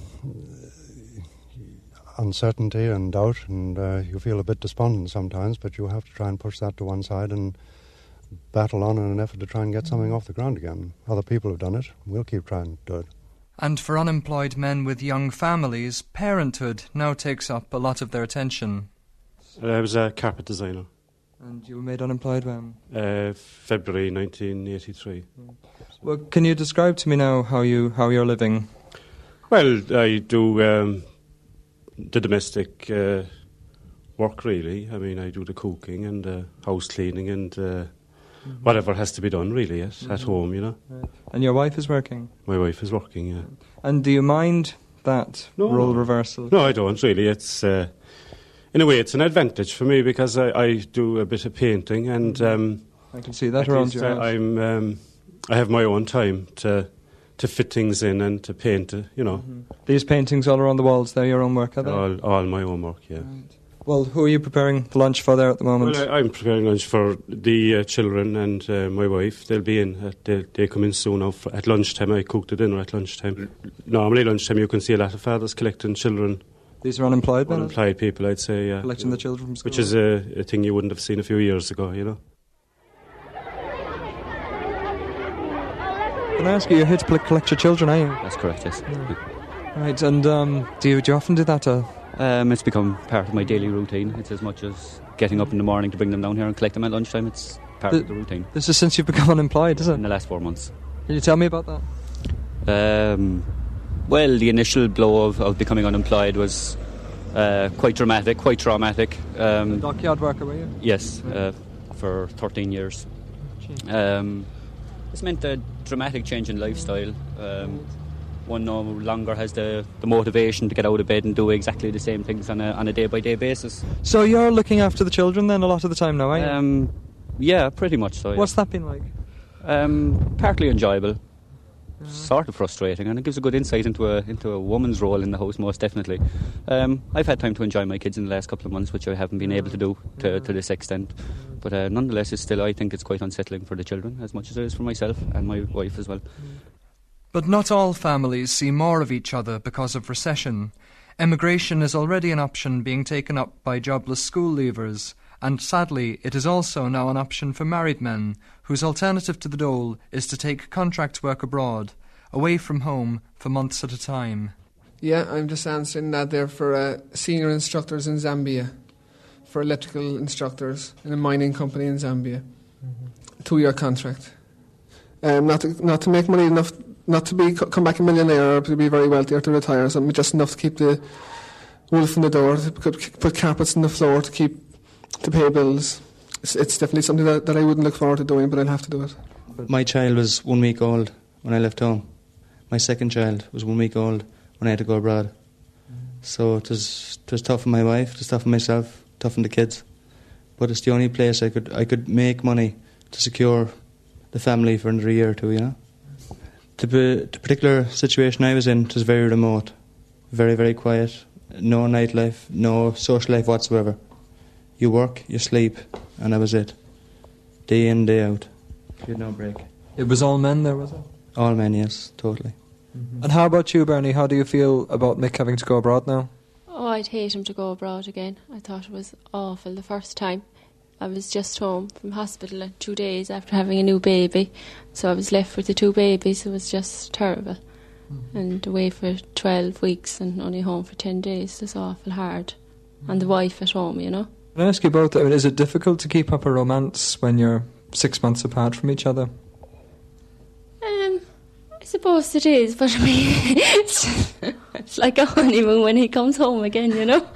S24: uncertainty and doubt, and uh, you feel a bit despondent sometimes, but you have to try and push that to one side and battle on in an effort to try and get something off the ground again. Other people have done it. We'll keep trying to do it.
S8: And for unemployed men with young families, parenthood now takes up a lot of their attention.
S25: I was a carpet designer.
S8: And you were made unemployed when?
S25: Uh, February nineteen eighty-three.
S8: Well, can you describe to me now how, you, how you're living?
S25: Well, I do Um, the domestic uh, work, really. I mean, I do the cooking and uh, house cleaning and uh, mm-hmm. whatever has to be done, really, yes, mm-hmm. at home, you know.
S8: Right. And your wife is working?
S25: My wife is working, yeah.
S8: And do you mind that
S25: no,
S8: role
S25: no.
S8: reversal?
S25: No, I don't, really. It's uh, in a way, it's an advantage for me because I, I do a bit of painting and um,
S8: I can see that around your house.
S25: I, I'm, um, I have my own time to to fit things in and to paint, uh, you know.
S8: Mm-hmm. These paintings all around the walls, they're your own work, are they?
S25: All, all my own work, yeah.
S8: Right. Well, who are you preparing the lunch for there at the moment?
S25: Well, I, I'm preparing lunch for the uh, children and uh, my wife. They'll be in, at, they, they come in soon now for, at lunchtime. I cook the dinner at lunchtime. Normally lunchtime you can see a lot of fathers collecting children.
S8: These are unemployed men?
S25: Unemployed people, I'd say, yeah.
S8: Collecting the children from school?
S25: Which is a, a thing you wouldn't have seen a few years ago, you know.
S8: Can I ask you, you're here to collect your children, are you?
S26: That's correct, yes.
S8: Yeah. Right, and um, do, you, do you often do that? Uh?
S2: Um, it's become part of my daily routine. It's as much as getting up in the morning to bring them down here and collect them at lunchtime. It's part
S8: the,
S2: of the routine.
S8: This is since you've become unemployed, is it?
S2: In the last four months.
S8: Can you tell me about
S2: that? Um, well, the initial blow of, of becoming unemployed was uh, quite dramatic, quite traumatic. Um,
S8: the dockyard worker, were you?
S2: Yes, uh, for thirteen years. Um, it's meant a dramatic change in lifestyle. Um, one no longer has the, the motivation to get out of bed and do exactly the same things on a on a day-by-day basis.
S8: So you're looking after the children then a lot of the time now, are you?
S2: Um, yeah, pretty much so. Yeah.
S8: What's that been like?
S2: Um, partly enjoyable, yeah. Sort of frustrating, and it gives a good insight into a into a woman's role in the house, most definitely. Um, I've had time to enjoy my kids in the last couple of months, which I haven't been able to do to, yeah. to this extent. But uh, nonetheless, it's still, I think it's quite unsettling for the children, as much as it is for myself and my wife as well.
S8: But not all families see more of each other because of recession. Emigration is already an option being taken up by jobless school leavers, and sadly it is also now an option for married men, whose alternative to the dole is to take contract work abroad, away from home for months at a time.
S4: Yeah, I'm just answering that there for uh, senior instructors in Zambia, for electrical instructors in a mining company in Zambia. Mm-hmm. Two-year contract. Um, not to, not to make money enough, not to be come back a millionaire or to be very wealthy or to retire, something just enough to keep the wolf in the door, to put carpets on the floor, to keep to pay bills. It's, it's definitely something that, that I wouldn't look forward to doing, but I'll have to do it.
S6: My child was one week old when I left home. My second child was one week old when I had to go abroad. So it was, it was tough on my wife, it was tough on myself, tough on the kids. But it's the only place I could I could make money to secure the family for another year or two, you know. The, the particular situation I was in, it was very remote, very, very quiet, no nightlife, no social life whatsoever. You work, you sleep, and that was it. Day in, day out. You had no break.
S8: It was all men there, was it?
S6: All men, yes, totally.
S8: Mm-hmm. And how about you, Bernie? How do you feel about Mick having to go abroad now?
S10: Oh, I'd hate him to go abroad again. I thought it was awful the first time. I was just home from hospital in two days after having a new baby, so I was left with the two babies. It was just terrible. Mm-hmm. And away for twelve weeks and only home for ten days. It's awful hard. Mm-hmm. And the wife at home, you know.
S8: Can I ask you both, I mean, is it difficult to keep up a romance when you're six months apart from each other?
S10: Um, I suppose it is, but I mean, it's, it's like a honeymoon when he comes home again, you know.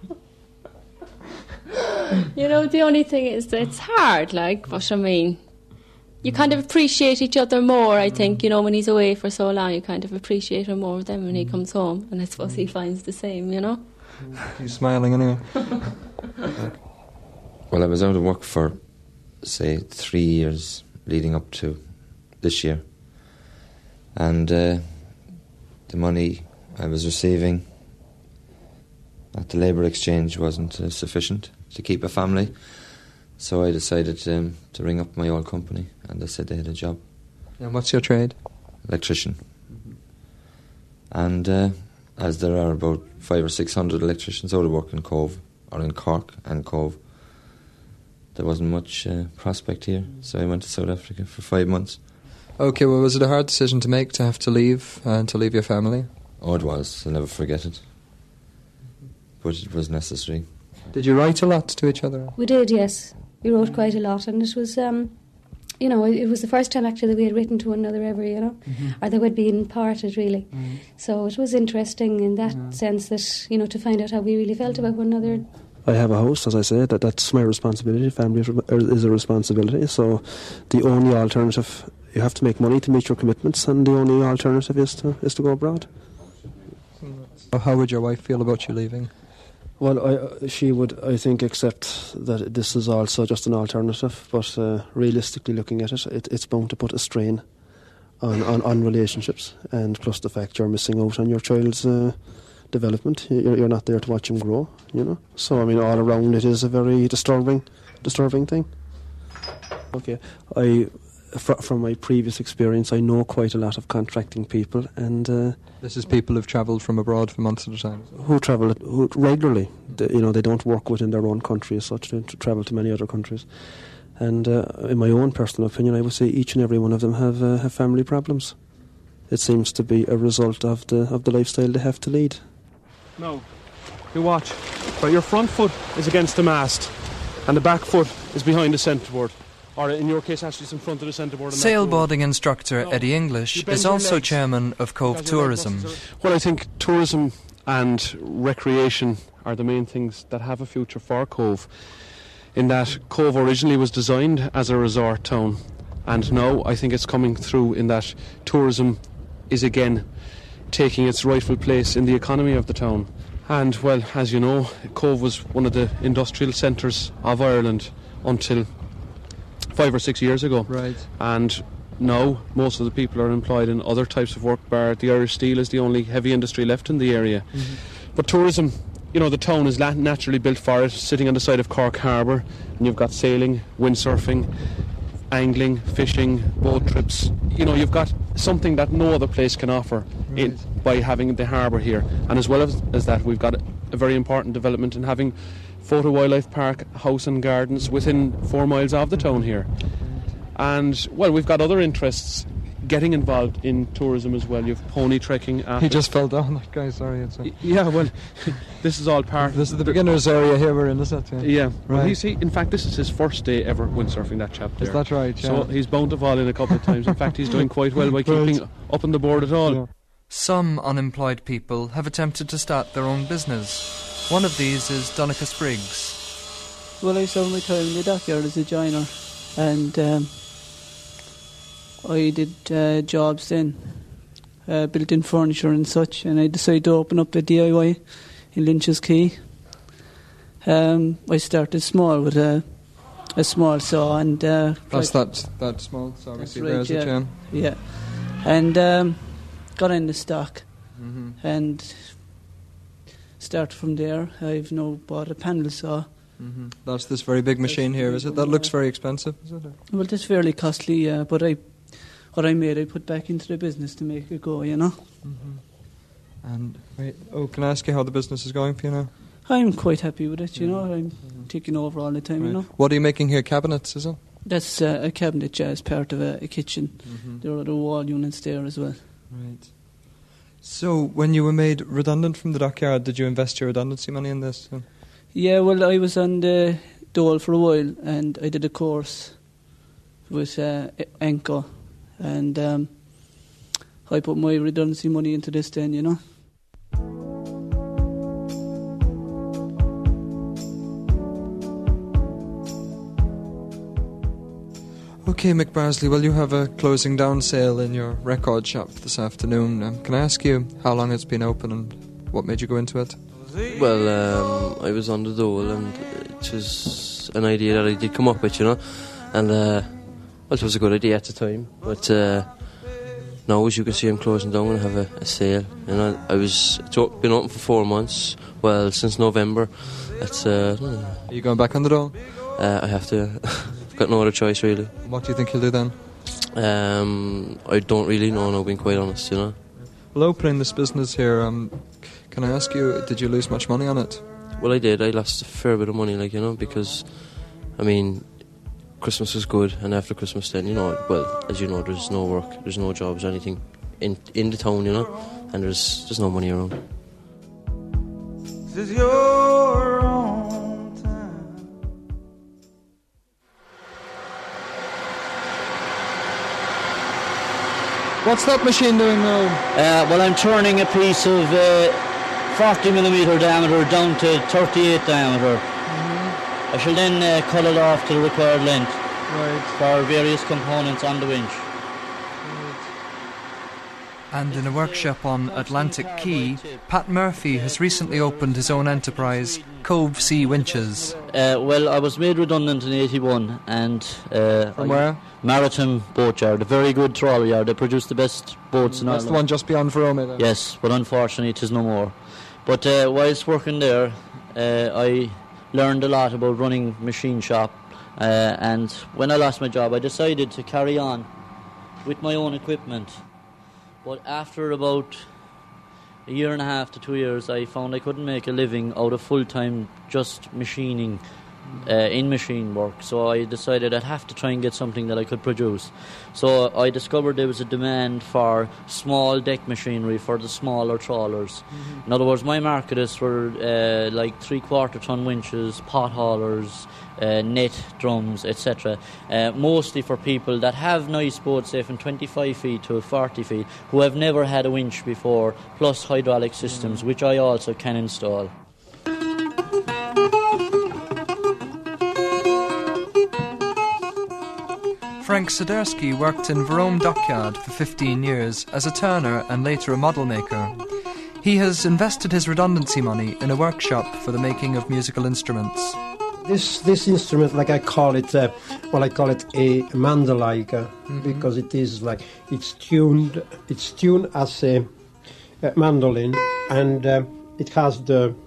S10: You know, the only thing is that it's hard, like, but I mean, you kind of appreciate each other more, I think, you know, when he's away for so long, you kind of appreciate him more than when he comes home, and I suppose he finds the same, you know.
S8: He's smiling anyway.
S11: Well, I was out of work for, say, three years leading up to this year. And uh, the money I was receiving at the labour exchange wasn't uh, sufficient to keep a family. So I decided um, to ring up my old company, and they said they had a job.
S8: And what's your trade?
S11: Electrician. Mm-hmm. And uh, as there are about five or six hundred electricians out of work in Cove, or in Cork and Cove, there wasn't much uh, prospect here, so I went to South Africa for five months.
S8: Okay, well, was it a hard decision to make, to have to leave, uh, and to leave your family?
S11: Oh, it was. I'll never forget it. But it was necessary.
S8: Did you write a lot to each other?
S20: We did, yes. We wrote quite a lot, and it was, um, you know, it was the first time actually that we had written to one another ever, you know, mm-hmm. or that we'd been parted, really. Mm-hmm. So it was interesting in that yeah. sense that, you know, to find out how we really felt about one another.
S14: I have a house, as I said, that that's my responsibility. Family is a responsibility. So the only alternative, you have to make money to meet your commitments, and the only alternative is to is to go abroad.
S8: How would your wife feel about you leaving?
S14: Well, I, uh, she would, I think, accept that this is also just an alternative, but uh, realistically looking at it, it, it's bound to put a strain on, on, on relationships, and plus the fact you're missing out on your child's uh, development. You're, you're not there to watch him grow, you know. So, I mean, all around it is a very disturbing, disturbing thing. Okay, I, fr- from my previous experience, I know quite a lot of contracting people, and uh,
S8: this is people who've travelled from abroad for months at a time.
S14: Who travel who regularly. They, you know, they don't work within their own country as such. They to travel to many other countries, and uh, in my own personal opinion, I would say each and every one of them have uh, have family problems.
S7: it seems to be a result of the of the lifestyle they have to lead.
S9: No, you watch. Right, your front foot is against the mast, and the back foot is behind the centreboard. Or in your case, actually, it's in front of the centreboard.
S8: Sailboarding instructor Eddie English is also chairman of Cove Tourism.
S9: Well, I think tourism and recreation are the main things that have a future for Cove. In that Cove originally was designed as a resort town, and now I think it's coming through in that tourism is again taking its rightful place in the economy of the town. And, well, as you know, Cove was one of the industrial centres of Ireland until five or six years ago.
S8: Right.
S9: And now most of the people are employed in other types of work, bar the Irish Steel is the only heavy industry left in the area. Mm-hmm. But tourism, you know, the town is naturally built for it, sitting on the side of Cork Harbour, and you've got sailing, windsurfing, angling, fishing, boat trips. You know, you've got something that no other place can offer right. in, by having the harbour here. And as well as, as that, we've got a, a very important development in having Photo Wildlife Park, house and gardens within four miles of the town here. And, well, we've got other interests getting involved in tourism as well. You've pony trekking.
S8: He just fell down, that guy, sorry. It's a
S9: yeah, well, this is all part
S8: This is the beginner's area here we're in, is it?
S9: Yeah, yeah. Well, right. he's, he, in fact, this is his first day ever windsurfing, that chap there.
S8: Is that right? Yeah.
S9: So he's bound to fall in a couple of times. In fact, he's doing quite well by keeping right. up on the board at all. Yeah.
S8: Some unemployed people have attempted to start their own business. One of these is Donica Spriggs.
S12: Well, I served my time in the dockyard as a joiner, and um, I did uh, jobs then, uh, built-in furniture and such, and I decided to open up the D I Y in Lynch's Quay. Um, I started small with a, a small saw and... Uh,
S8: That's that, that small saw we see there as a chain?
S12: Yeah, and um, got in the stock, mm-hmm. and... start from there. I've now bought a panel saw.
S8: Mm-hmm. That's this very big machine here, is it? That looks very expensive, is it?
S12: Well, it's fairly costly, yeah, but I, what I made I put back into the business to make it go, you know.
S8: Mm-hmm. And, wait, oh, can I ask you how the business is going for you now?
S12: I'm quite happy with it, you know. I'm mm-hmm. taking over all the time, right. you know.
S8: What are you making here, cabinets, is it?
S12: That's uh, a cabinet, yeah, as part of a, a kitchen. Mm-hmm. There are the wall units there as well.
S8: Right. So, when you were made redundant from the dockyard, did you invest your redundancy money in this?
S12: Yeah, well, I was on the dole for a while, and I did a course with uh, Enco, and um, I put my redundancy money into this then, you know.
S8: Okay, Mick Barsley, well, you have a closing down sale in your record shop this afternoon. Um, can I ask you how long it's been open and what made you go into it?
S13: Well, um, I was on the dole, and it was an idea that I did come up with, you know, and uh, well, it was a good idea at the time, but uh, now, as you can see, I'm closing down and have a, a sale. You know, I was it's been open for four months, well, since November. It's, uh,
S8: Are you going back on the dole?
S13: Uh, I have to. Got no other choice, really.
S8: What do you think you'll do then?
S13: Um, I don't really know now, being quite honest, you know.
S8: Well, opening this business here, um, can I ask you, did you lose much money on it?
S13: Well, I did. I lost a fair bit of money, like, you know, because, I mean, Christmas was good, and after Christmas then, you know, well, as you know, there's no work, there's no jobs, anything in in the town, you know, and there's there's no money around. This is your own.
S8: What's that machine doing now?
S15: Uh, well, I'm turning a piece of uh, forty millimetre diameter down to thirty-eight diameter. Mm-hmm. I shall then uh, cut it off to the required length
S8: right.
S15: for various components on the winch.
S8: And in a workshop on Atlantic Quay, Pat Murphy has recently opened his own enterprise, Cove Sea Winches.
S15: Uh, well, I was made redundant in eighty-one, and uh,
S8: from where?
S15: Maritime Boat Yard, a very good trawler yard. They produce the best boats mm, in
S8: Ireland. That's the one just beyond Verona then?
S15: Yes, but unfortunately it is no more. But uh, whilst working there, uh, I learned a lot about running machine shop, uh, and when I lost my job, I decided to carry on with my own equipment. But after about a year and a half to two years, I found I couldn't make a living out of full-time just machining uh, in machine work, so I decided I'd have to try and get something that I could produce. So I discovered there was a demand for small deck machinery for the smaller trawlers. Mm-hmm. In other words, my market is for uh, like three-quarter ton winches, pot haulers, uh, net drums, et cetera. Uh, mostly for people that have nice boats, say from twenty-five feet to forty feet, who have never had a winch before, plus hydraulic systems, mm-hmm. which I also can install.
S8: Frank Sidersky worked in Verome Dockyard for fifteen years as a turner and later a model maker. He has invested his redundancy money in a workshop for the making of musical instruments.
S16: This this instrument, like I call it, uh, well, I call it a mandolika, mm-hmm. because it is like it's tuned. It's tuned as a, a mandolin, and uh, it has the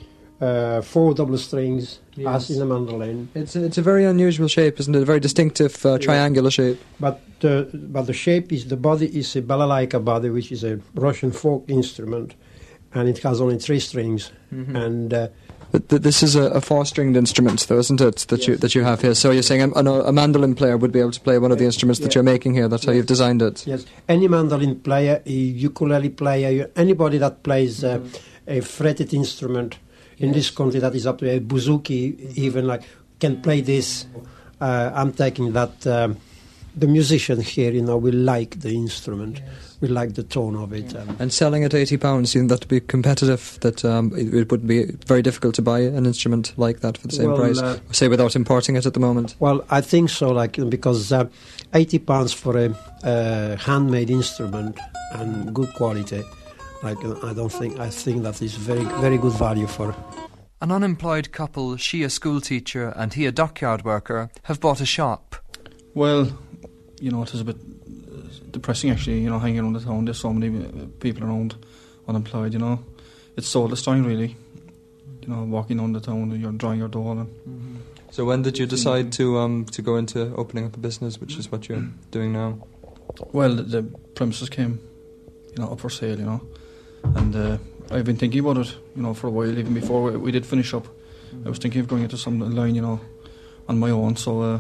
S16: uh, four double strings. Yes. As in a mandolin.
S8: It's a, it's a very unusual shape, isn't it? A very distinctive uh, triangular yeah. shape.
S16: But the but the shape is the body is a balalaika body, which is a Russian folk instrument, and it has only three strings. Mm-hmm. And uh,
S8: but th- this is a, a four-stringed instrument, though, isn't it? That yes. you that you have here. So you're saying a, a mandolin player would be able to play one of the instruments yeah. that you're making here. That's yes. how you've designed it.
S16: Yes, any mandolin player, a ukulele player, anybody that plays uh, mm-hmm. a fretted instrument. In yes. this country, that is up to a bouzouki, mm-hmm. even like can play this. Uh, I'm taking that um, the musician here, you know, will like the instrument, yes. will like the tone of it.
S8: Yeah. Um, and selling at eighty pounds, you think that to be competitive? That um, it, it would be very difficult to buy an instrument like that for the same
S16: well,
S8: price,
S16: uh,
S8: say without importing it at the moment.
S16: Well, I think so, like because uh, eighty pounds for a uh, handmade instrument and good quality. Like, I don't think, I think that is very, very good value for.
S8: An unemployed couple, she a school teacher and he a dockyard worker, have bought a shop.
S18: Well, you know, it is a bit depressing actually, you know, hanging around the town. There's so many people around unemployed, you know. It's soul destroying really, you know, walking down the town and you're drying your door. And
S8: mm-hmm. So when did you decide to um to go into opening up a business, which is what you're doing now?
S18: Well, the, the premises came, you know, up for sale, you know. And uh, I've been thinking about it, you know, for a while, even before we, we did finish up. Mm-hmm. I was thinking of going into some line, you know, on my own, so... Uh,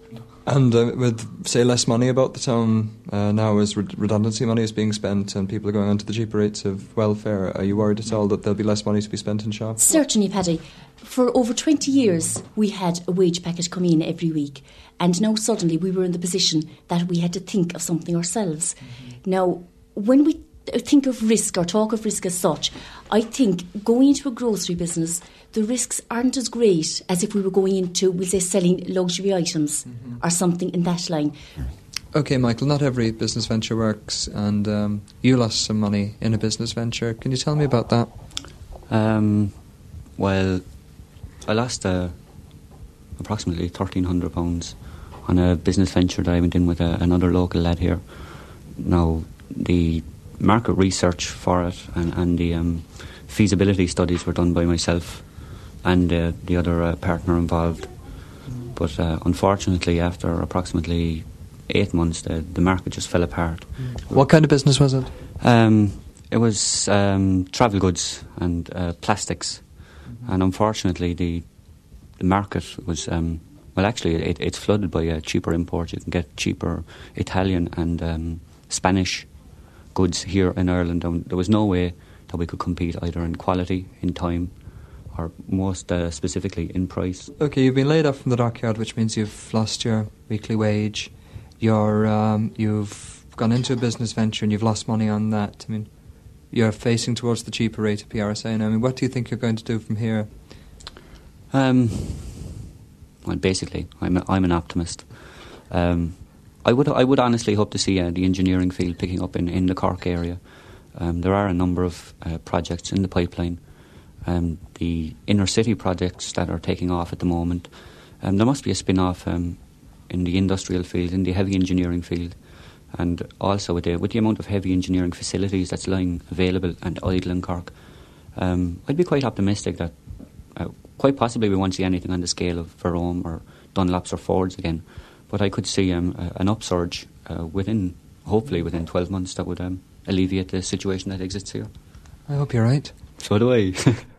S8: and uh, with, say, less money about the town uh, now as re- redundancy money is being spent and people are going on to the cheaper rates of welfare, are you worried at all that there'll be less money to be spent in shops?
S21: Certainly, Paddy. For over twenty years, we had a wage packet come in every week, and now suddenly we were in the position that we had to think of something ourselves. Mm-hmm. Now, when we think of risk or talk of risk as such, I think going into a grocery business, the risks aren't as great as if we were going into, we'll say, selling luxury items mm-hmm. or something in that line.
S8: OK, Michael, not every business venture works, and um, you lost some money in a business venture. Can you tell me about that?
S2: Um, well, I lost uh, approximately thirteen hundred pounds on a business venture that I went in with a, another local lad here. Now, the market research for it and, and the um, feasibility studies were done by myself and uh, the other uh, partner involved. But uh, unfortunately, after approximately eight months, the, the market just fell apart.
S8: What kind of business was it?
S2: Um, it was um, travel goods and uh, plastics. Mm-hmm. And unfortunately, the the market was, um, well, actually, it, it's flooded by uh, cheaper imports. You can get cheaper Italian and um, Spanish goods here in Ireland. And there was no way that we could compete either in quality, in time, or most uh, specifically in price.
S8: OK, you've been laid off from the dockyard, which means you've lost your weekly wage. You're, um, you've gone into a business venture and you've lost money on that. I mean, you're facing towards the cheaper rate of P R S A now. I mean, what do you think you're going to do from here?
S2: Um, well, basically, I'm a, I'm an optimist. Um, I would I would honestly hope to see uh, the engineering field picking up in, in the Cork area. Um, there are a number of uh, projects in the pipeline. Um, the inner city projects that are taking off at the moment. Um, there must be a spin-off um, in the industrial field, in the heavy engineering field, and also with the, with the amount of heavy engineering facilities that's lying available and idle in Cork. Um, I'd be quite optimistic that uh, quite possibly we won't see anything on the scale of Verome or Dunlops or Fords again. But I could see um, a, an upsurge uh, within, hopefully within twelve months, that would um, alleviate the situation that exists here.
S8: I hope you're right.
S2: So do I.